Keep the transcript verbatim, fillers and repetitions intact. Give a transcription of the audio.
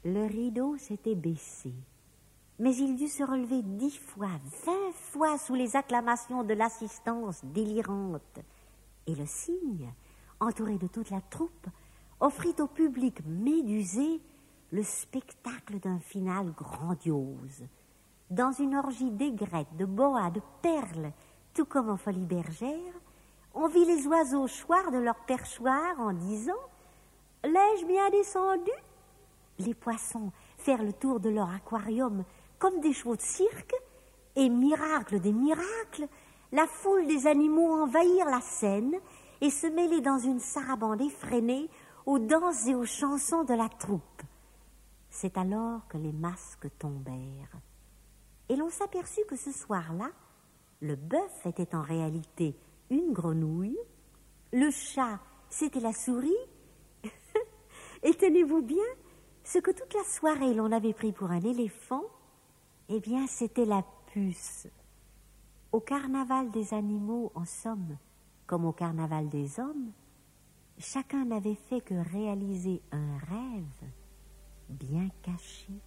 Le rideau s'était baissé, mais il dut se relever dix fois, vingt fois sous les acclamations de l'assistance délirante. Et le cygne, entouré de toute la troupe, offrit au public médusé le spectacle d'un final grandiose. Dans une orgie d'aigrettes, de boas, de perles, tout comme en Folies Bergères, on vit les oiseaux choir de leur perchoir en disant « L'ai-je bien descendu ?» Les poissons faire le tour de leur aquarium comme des chevaux de cirque, et miracle des miracles, la foule des animaux envahir la scène et se mêler dans une sarabande effrénée aux danses et aux chansons de la troupe. C'est alors que les masques tombèrent. Et l'on s'aperçut que ce soir-là, le bœuf était en réalité une grenouille, le chat, c'était la souris, et tenez-vous bien, ce que toute la soirée l'on avait pris pour un éléphant, eh bien, c'était la puce. Au carnaval des animaux, en somme, comme au carnaval des hommes, chacun n'avait fait que réaliser un rêve bien caché.